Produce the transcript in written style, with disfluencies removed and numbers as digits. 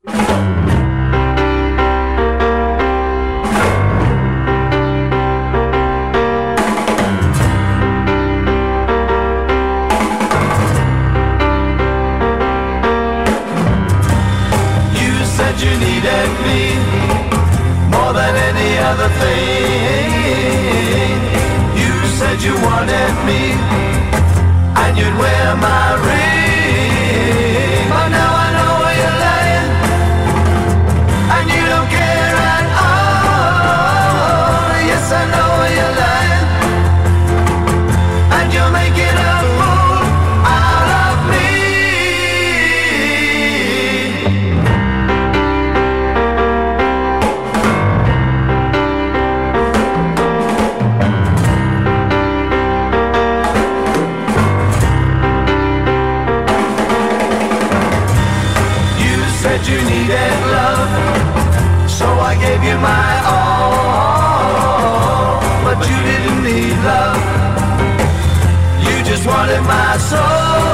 You needed me more than any other thing. You said you wanted me and you'd wear my ring. But now I know you're lying and you don't care at all. Yes, I know you're lying and you're making a fool out of me. You needed love, so I gave you my all. But you didn't need love, you just wanted my soul.